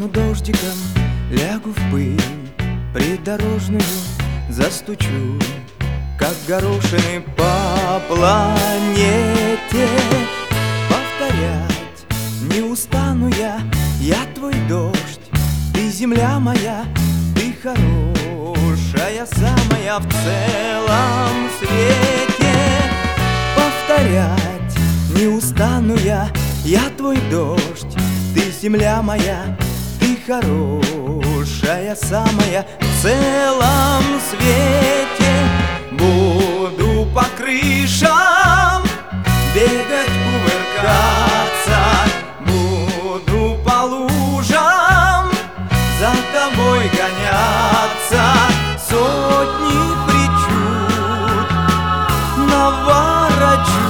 Стану дождиком, лягу в пыль придорожную, застучу, как горошины по планете. Повторять не устану я твой дождь, ты земля моя, ты хорошая самая в целом свете. Повторять не устану я твой дождь, ты земля моя, ты хорошая самая в целом свете. Буду по крышам бегать, кувыркаться, буду по лужам за тобой гоняться. Сотни причуд наворочу,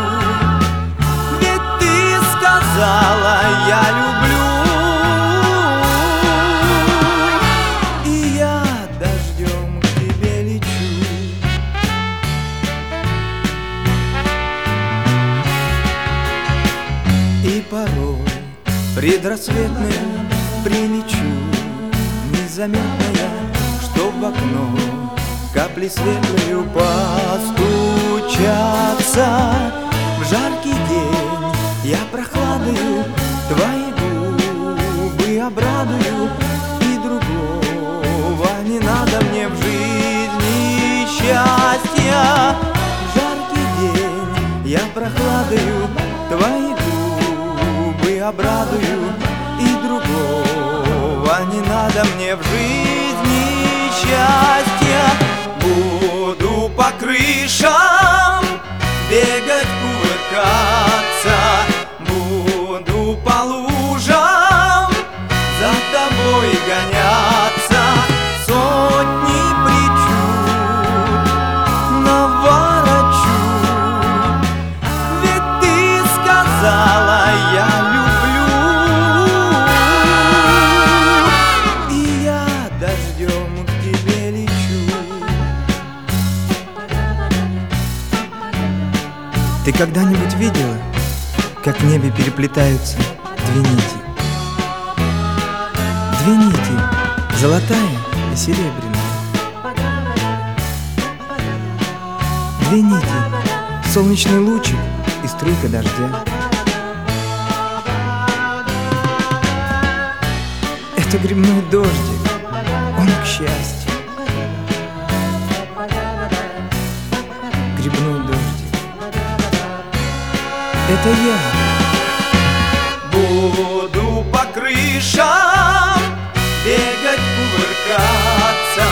ведь ты сказала: я люблю. И я дождем к тебе лечу. И порой предрассветную прилечу, незаметная, что в окно капли светлою постучатся. В жаркий день я прохладою твои губы обрадую, и другого не надо мне в жизни счастья. В жаркий день я прохладою твои губы обрадую, и другого не надо мне в жизни счастья. Буду по крышам бегать, кувыркаться, буду по лужам за тобой гоняться. Сотни причуд наворочу, ведь ты сказала: я люблю. И я дождем к тебе лечу. Ты когда-нибудь видела, как в небе переплетаются две нити? Две нити, золотая и серебряная. Две нити, солнечный лучик и струйка дождя. Это грибной дождик, он к счастью. Грибной дождик, это я. Буду по крышам бегать, кувыркаться,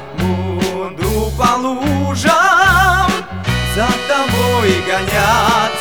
буду по лужам за тобой гоняться.